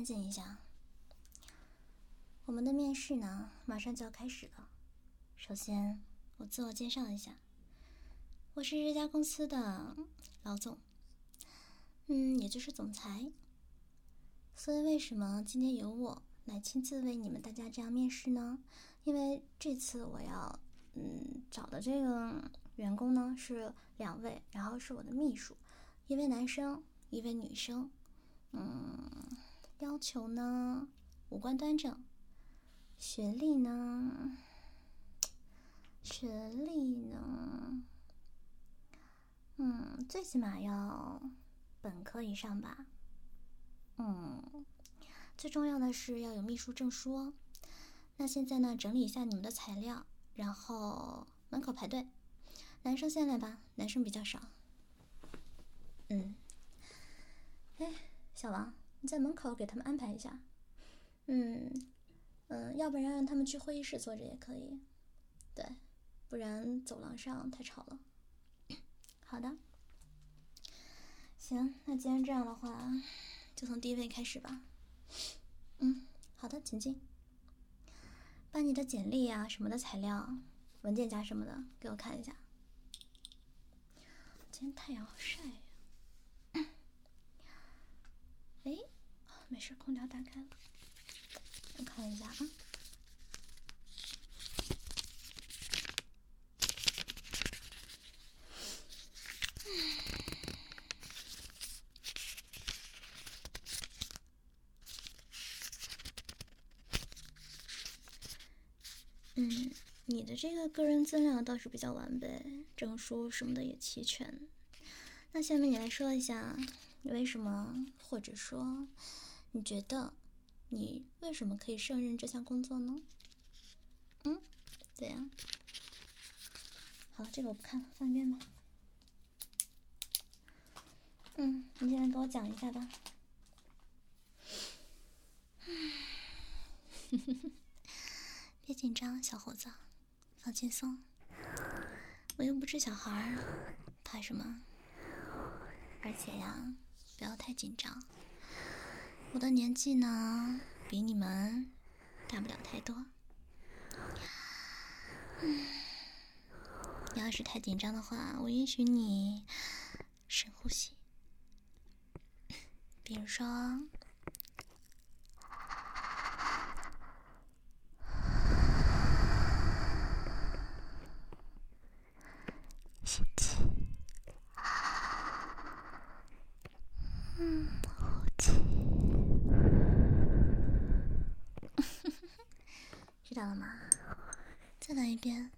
紧一下。我们的面试呢，马上就要开始了。首先，我自我介绍一下，我是这家公司的老总，也就是总裁。所以为什么今天由我来亲自为你们大家这样面试呢？因为这次我要找的这个员工呢是2位，然后是我的秘书，1位男生，1位女生。要求呢五官端正，学历呢最起码要本科以上吧。最重要的是要有秘书证书哦。那现在呢，整理一下你们的材料，然后门口排队。男生先来吧，男生比较少。小王，你在门口给他们安排一下。要不然让他们去会议室坐着也可以。对，不然走廊上太吵了。好的。行，那既然这样的话，就从第1位开始吧。好的，请进。把你的简历啊什么的材料、文件夹什么的给我看一下。今天太阳好晒呀。没事，空调打开了。我看一下啊。你的这个个人资料倒是比较完备，证书什么的也齐全。那下面你来说一下，你为什么，或者说你觉得你为什么可以胜任这项工作呢？对呀。好了，这个我不看了，放一边吧。你现在给我讲一下吧。别紧张，小伙子，放轻松。我又不是小孩，怕什么？而且呀，不要太紧张。我的年纪呢，比你们大不了太多。你要是太紧张的话，我允许你深呼吸。比如说，吸气，呼气。知道了吗？再来一遍。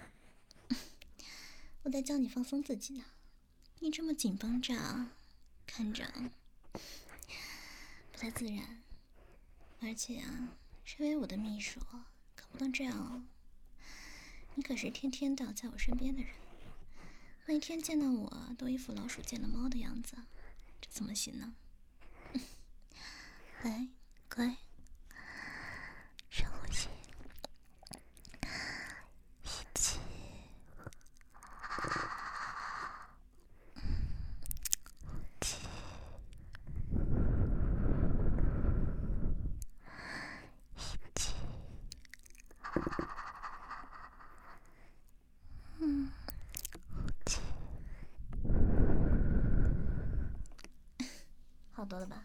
我在教你放松自己呢，你这么紧绷着，看着不太自然。而且啊，身为我的秘书，可不能这样哦。你可是天天都要在我身边的人，每天见到我都一副老鼠见了猫的样子，这怎么行呢？来，乖，深呼吸，吸气，呼气，吸气，呼气。好多了吧？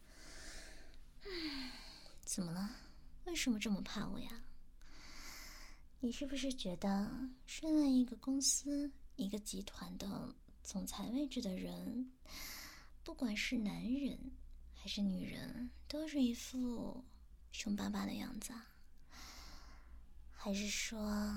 怎么了？为什么这么怕我呀？你是不是觉得身为一个公司、一个集团的总裁位置的人，不管是男人还是女人，都是一副凶巴巴的样子啊？还是说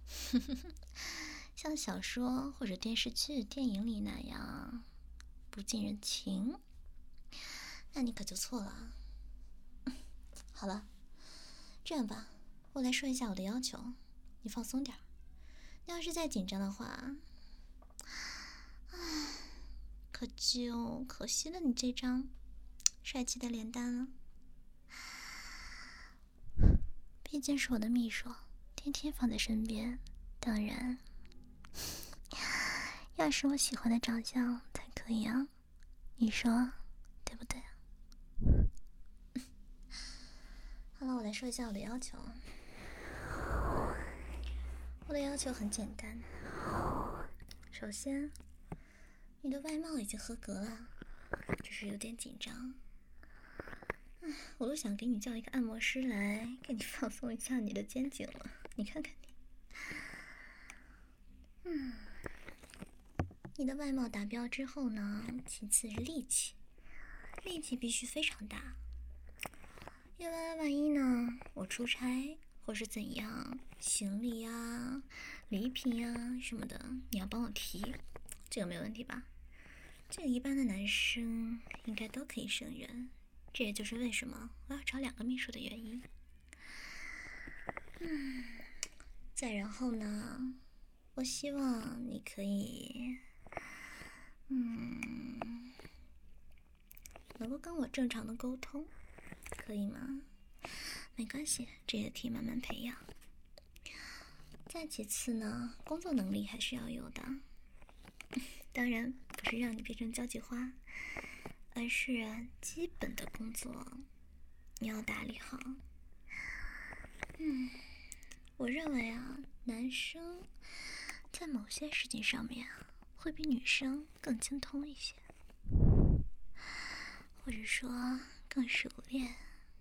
像小说或者电视剧、电影里那样不近人情？那你可就错了。好了，这样吧，我来说一下我的要求，你放松点儿。你要是再紧张的话，可就可惜了你这张帅气的脸蛋了。毕竟是我的秘书，天天放在身边，当然要是我喜欢的长相才可以啊，你说对不对？ 好了，我来说一下我的要求。我的要求很简单，首先，你的外貌已经合格了，只是有点紧张。我都想给你叫一个按摩师来给你放松一下你的肩颈了。你看看你，你的外貌达标之后呢，其次是力气，力气必须非常大。因为万一呢，我出差或是怎样，行李呀、礼品呀什么的，你要帮我提，这个没有问题吧？这个一般的男生应该都可以胜任。这也就是为什么我要找2个秘书的原因。再然后呢，我希望你可以，能够跟我正常的沟通，可以吗？没关系，这些可以慢慢培养。再其次呢，工作能力还是要有的。当然不是让你变成交际花，而是基本的工作你要打理好。我认为啊，男生在某些事情上面会比女生更精通一些，或者说更熟练，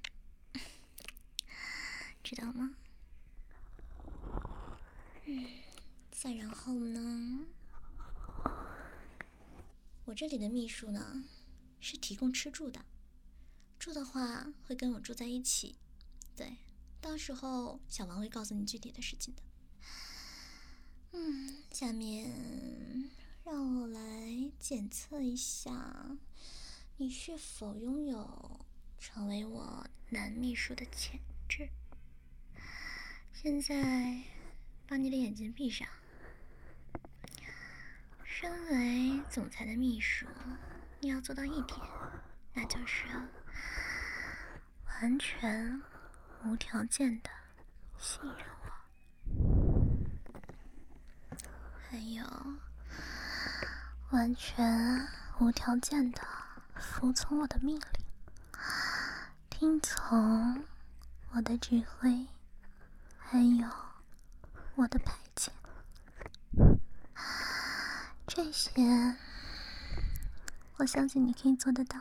知道吗？再然后呢，我这里的秘书呢是提供吃住的，住的话会跟我住在一起。对，到时候小王会告诉你具体的事情的。下面让我来检测一下你是否拥有成为我男秘书的潜质。现在把你的眼睛闭上。身为总裁的秘书，你要做到一点，那就是完全无条件的信任我，还有完全无条件的服从我的命令，听从我的指挥，还有我的排遣。这些我相信你可以做得到。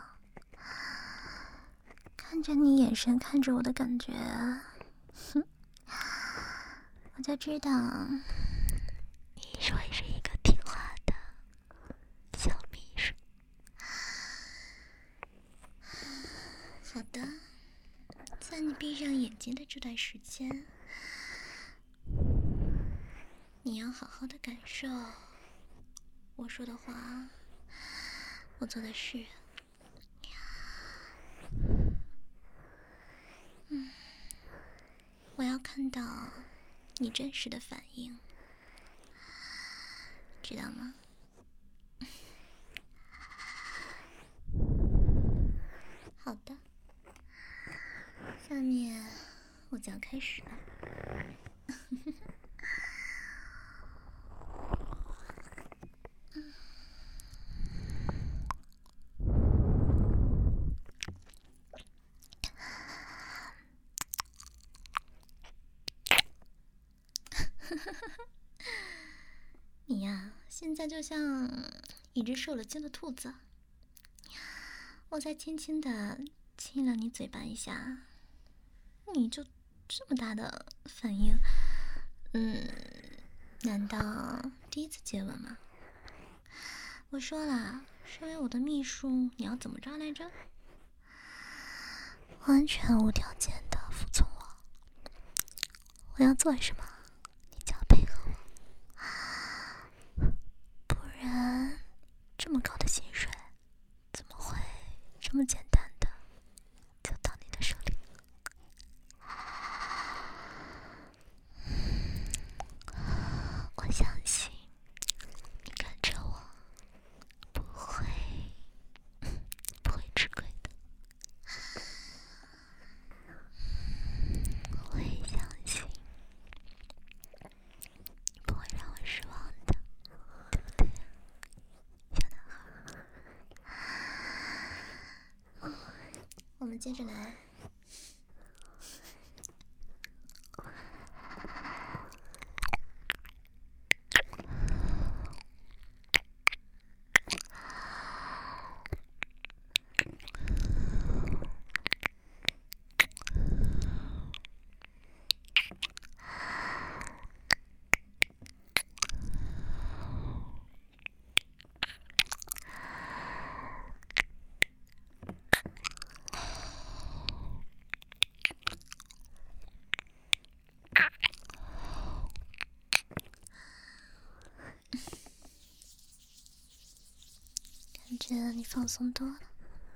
看着你眼神看着我的感觉，我就知道你会是一个听话的小秘书。好的，在你闭上眼睛的这段时间，你要好好的感受我说的话，我做的事。我要看到你真实的反应，知道吗？好的，下面我就要开始了。你呀，现在就像一只受了惊的兔子。我才轻轻的亲了你嘴巴一下，你就这么大的反应？难道第一次接吻吗？我说了，身为我的秘书，你要怎么着来着？完全无条件的服从我。我要做什么，你就要配合我，不然这么高的薪水怎么会这么简单的就到你的手里？我相信你跟着我不会吃亏的，我也相信你不会让我失望的，对不对，小男孩？我们接着来。 感觉你放松多了。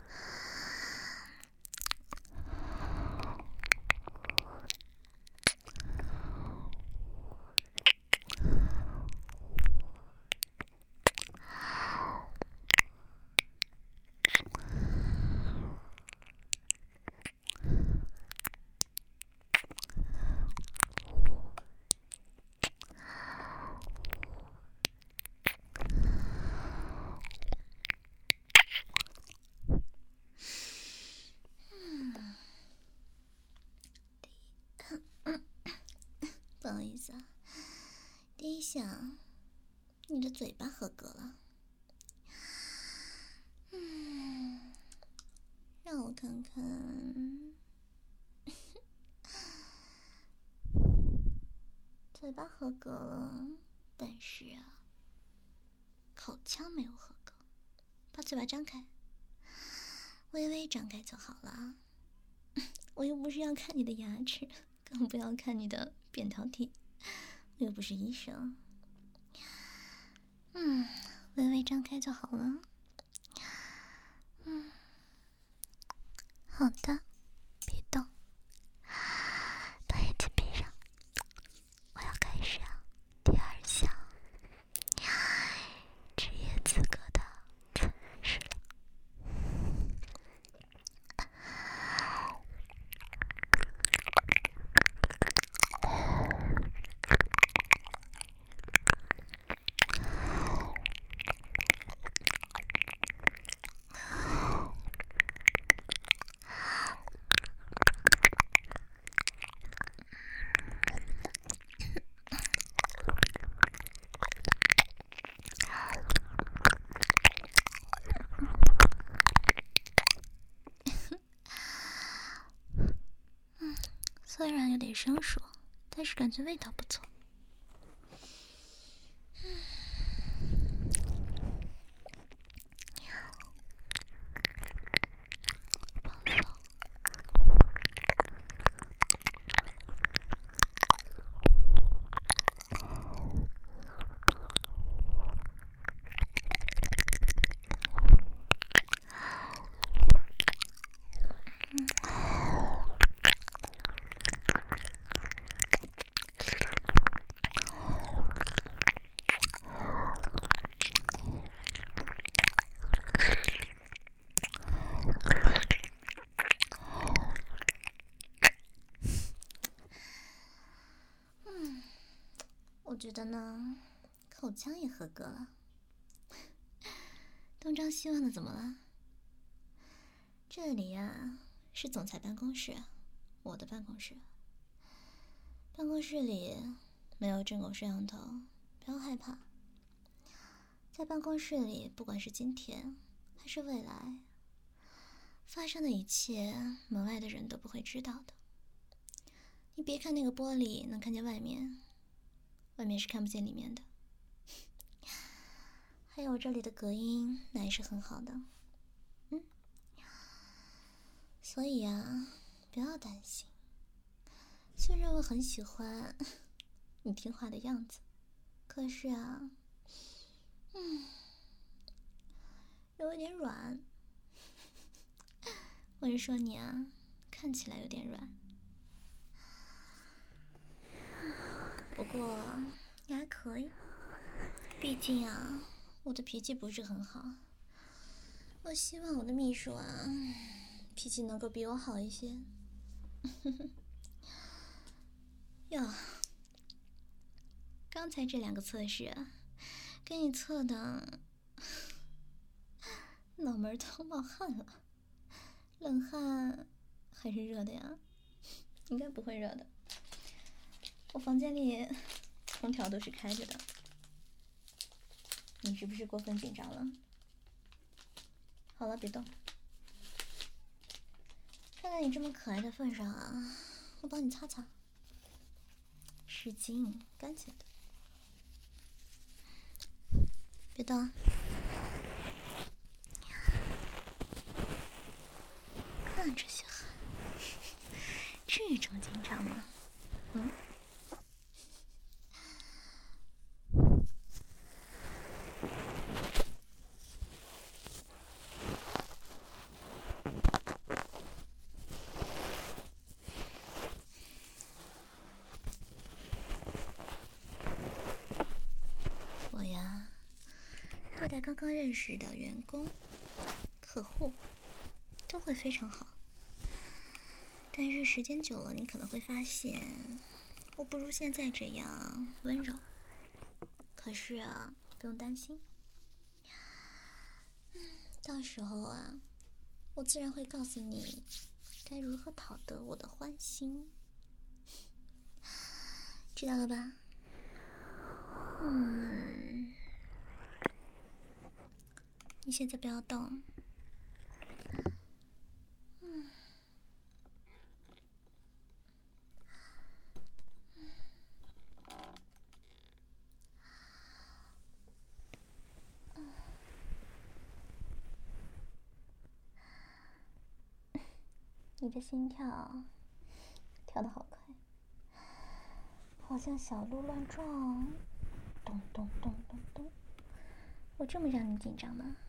不好意思啊，第一项，你的嘴巴合格了。让我看看，嘴巴合格了，但是啊，口腔没有合格。把嘴巴张开，微微张开就好了。我又不是要看你的牙齿，更不要看你的扁桃体，我又不是医生。微微张开就好了。好的，别动，把眼睛闭上。我要开始第二项职业资格的测试了。虽然有点生疏，但是感觉味道不错。我觉得呢，口腔也合格了。东张西望的怎么了？这里呀，是总裁办公室，我的办公室。办公室里没有针孔摄像头，不要害怕。在办公室里，不管是今天还是未来，发生的一切，门外的人都不会知道的。你别看那个玻璃能看见外面，外面是看不见里面的。还有这里的隔音那也是很好的。所以啊，不要担心。虽然我很喜欢你听话的样子，可是啊，有一点软。我是说你啊，看起来有点软。不过你还可以，毕竟啊，我的脾气不是很好。我希望我的秘书啊，脾气能够比我好一些。哟，刚才这2个测试啊，给你测的脑门都冒汗了。冷汗还是热的呀？应该不会热的。我房间里空调都是开着的。你是不是过分紧张了？好了，别动。看在你这么可爱的份上啊，我帮你擦擦。湿巾，干净的。别动啊。看这些汗，至于这么紧张吗？ 对待刚刚认识的员工、客户都会非常好。但是时间久了，你可能会发现，我不如现在这样温柔。可是啊，不用担心，到时候啊，我自然会告诉你该如何讨得我的欢心，知道了吧？你现在不要动。你的心跳跳得好快，好像小鹿乱撞，咚咚咚咚咚。我这么让你紧张吗？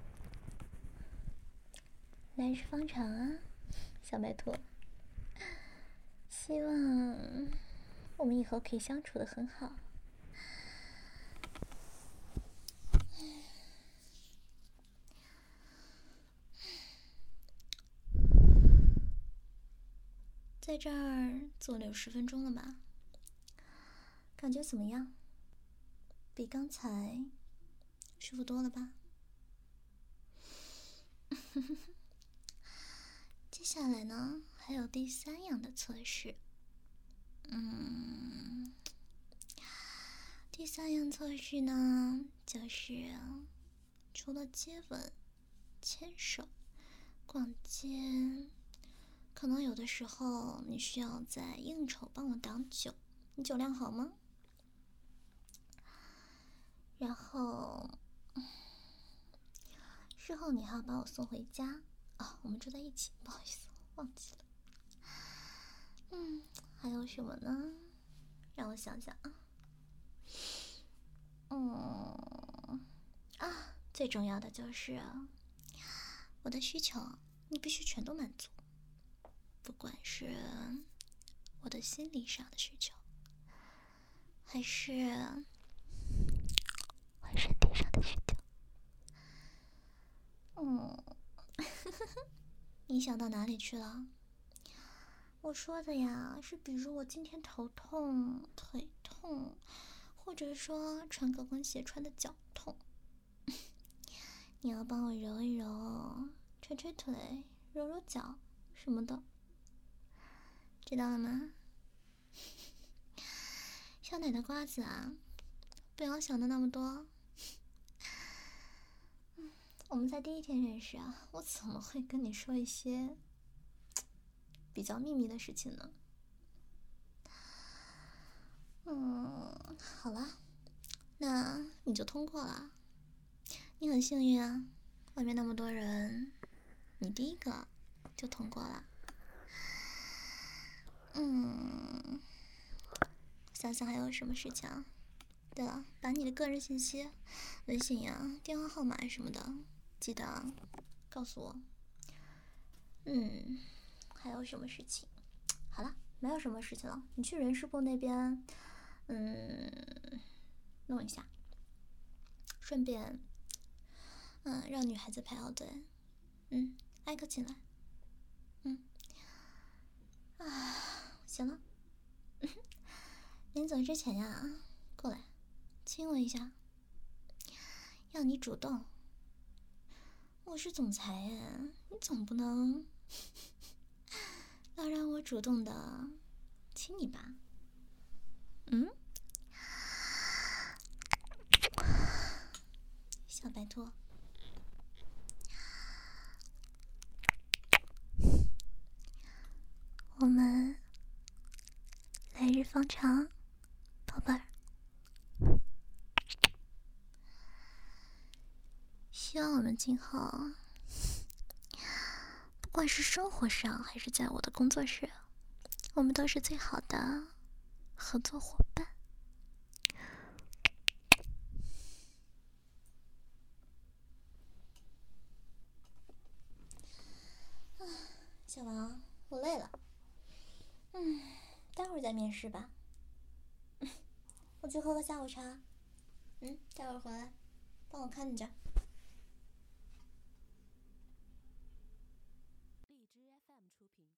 来日方长啊，小白兔。希望我们以后可以相处得很好。在这儿坐了有10分钟了吧？感觉怎么样？比刚才舒服多了吧？接下来呢，还有第3样的测试。第3样测试呢，就是除了接吻、牵手、逛街，可能有的时候你需要在应酬帮我挡酒，你酒量好吗？然后事后你还要把我送回家啊，我们住在一起，不好意思，忘记了。还有什么呢？让我想想啊，最重要的就是我的需求，你必须全都满足，不管是我的心理上的需求，还是我身体上的需求。你想到哪里去了？我说的呀，是比如我今天头痛、腿痛，或者说穿高跟鞋穿的脚痛，你要帮我揉一揉、捶捶腿、揉揉脚什么的，知道了吗？小奶的瓜子啊，不要想的那么多。我们在第1天认识啊，我怎么会跟你说一些比较秘密的事情呢？好了，那你就通过了。你很幸运啊，外面那么多人，你第一个就通过了。想想还有什么事情啊？对了，把你的个人信息、微信呀、电话号码什么的，记得告诉我。还有什么事情？好了，没有什么事情了，你去人事部那边，弄一下，顺便，让女孩子排好队，挨个进来，行了，临走之前呀，过来，亲我一下，要你主动。我是总裁耶，你总不能要让我主动的亲你吧？小白兔，我们来日方长，宝贝儿。希望我们今后，不管是生活上还是在我的工作室，我们都是最好的合作伙伴。小王，我累了，待会儿再面试吧。我去喝个下午茶，待会儿回来。 帮我看着。 荔枝 FM 出品。